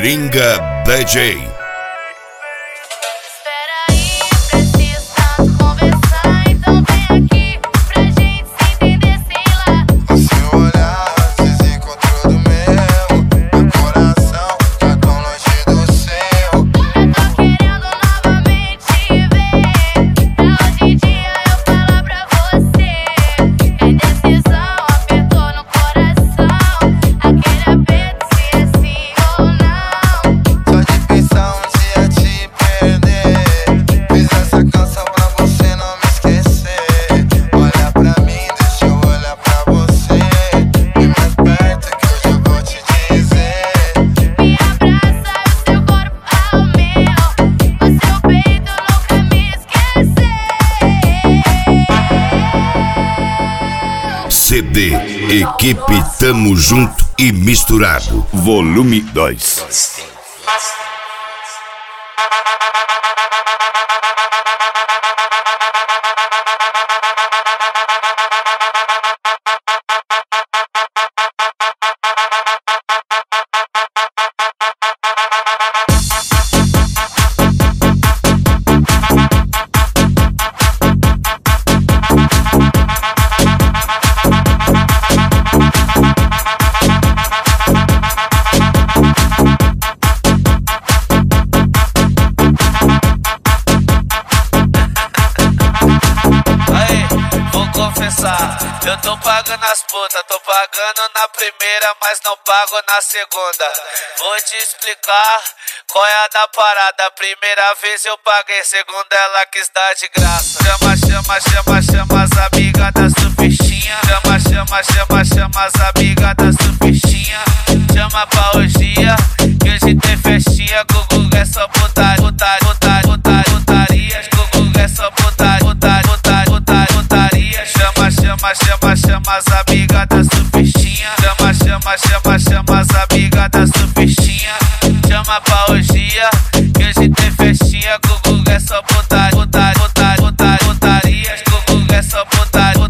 Coringa DJ. CD Equipe Tamo Junto e Misturado, Volume 2. Eu tô pagando as putas, tô pagando na primeira, mas não pago na segunda. Vou te explicar qual é a da parada. Primeira vez eu paguei, segunda ela quis dar de graça. Chama as amigas da surfistinha. Chama as amigas da surfistinha. Chama pra orgia, que hoje tem festinha. Gugu é só putaria. Gugu é só putaria. Chama as amigas da surfistinha. Chama as amigas da surfistinha. Chama pra orgia, que hoje tem festinha. Gugu é só putaria. Gugu é só putaria.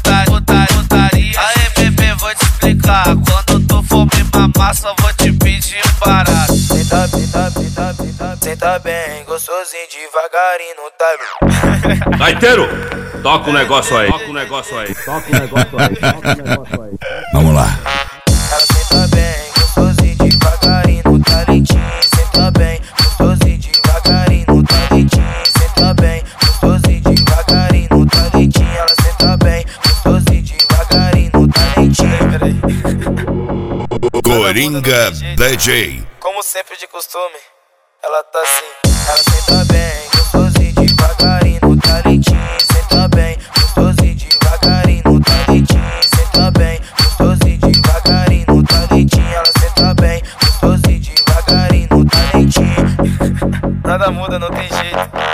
Aê bebê, vou te explicar. Quando tu for me mamar, só vou te pedir um barato. Senta bem, gostosinho, devagarinho, não tá. Gaiteiro, toca o negócio aí. Vamos lá. Ela senta bem, gostosinho, devagarinho, no talentinho. Senta bem, gostosinho, devagarinho, no talentinho. Senta bem, gostosinho, devagarinho, no talentinho. Ela senta bem, gostosinho, devagarinho, no talentinho. Coringa DJ. Como sempre de costume, ela tá assim. Ela senta bem, gostosinho, devagarinho, no talentinho. Senta bem, gostosinho, devagarinho, no talentinho. Senta bem, gostosinho, devagarinho, no talentinho. Ela senta bem, gostosinho, devagarinho, no talentinho. Nada muda, não tem jeito.